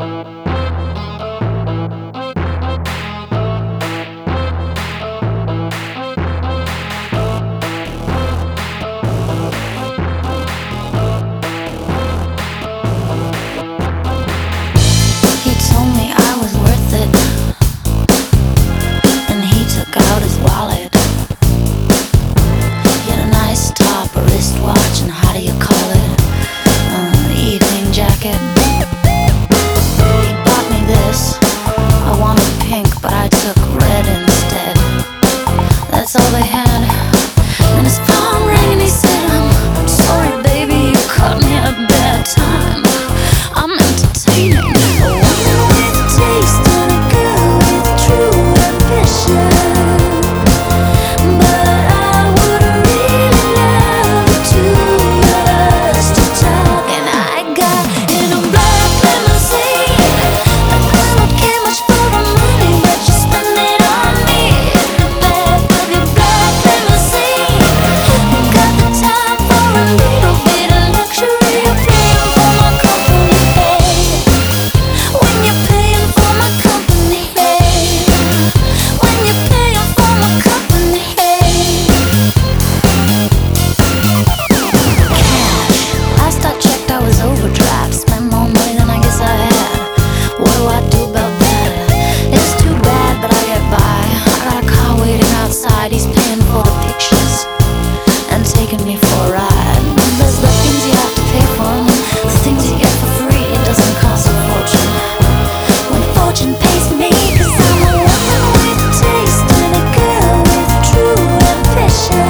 But I took red instead. That's all they had. And his phone rang and he said, I'm sorry baby, you caught me at a bad time. I'm entertaining. I wonder with taste and a girl with true ambition. But I would really love to us to talk. And I got in a black limousine. I don't care much for the money, but you spend it on me. In the back of your black limousine. Got the time for a little bit of luxury. You're paying for my company, babe. When you're paying for my company, babe. When you're paying for my company, babe. Cash. Last I checked, I was overdraft. Spent more money than I guess I had. What do I do about that? It's too bad, but I get by. I got a car waiting outside. He's paying for the pictures and taking me for a ride. There's the things you have to pay for, and the things you get for free. It doesn't cost a fortune. When fortune pays me, 'cause I'm a woman with taste and a girl with true ambition.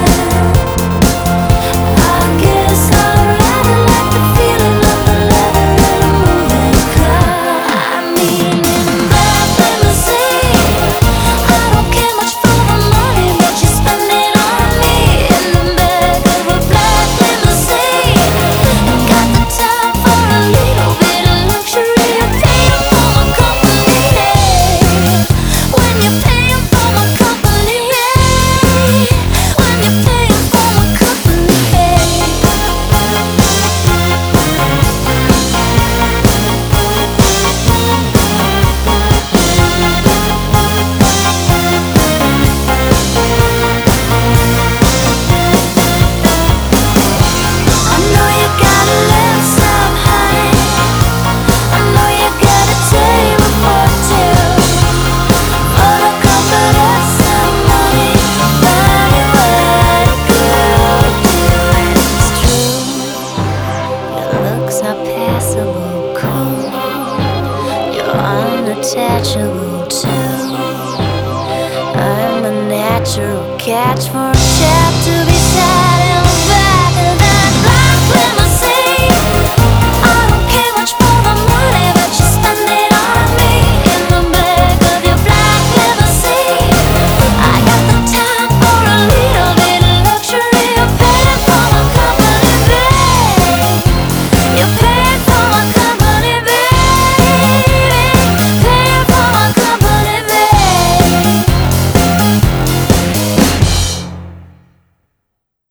I guess I'd rather like the feeling of the leather in a moving car. I mean, in a black limousine. I don't care much for the money, but you spend it on me. In the back of a black limousine. Got the time for a little bit of luxury. You're paying for my company, babe. When you're paying for my company, babe. When you're paying for my company, babe. I know you gotta live somehow. I know you gotta take before two. But I confided some money. Money what a girl do. It's true. Your looks are passable, cool. You're unattachable too. I'm a natural catch for a chap to be sad.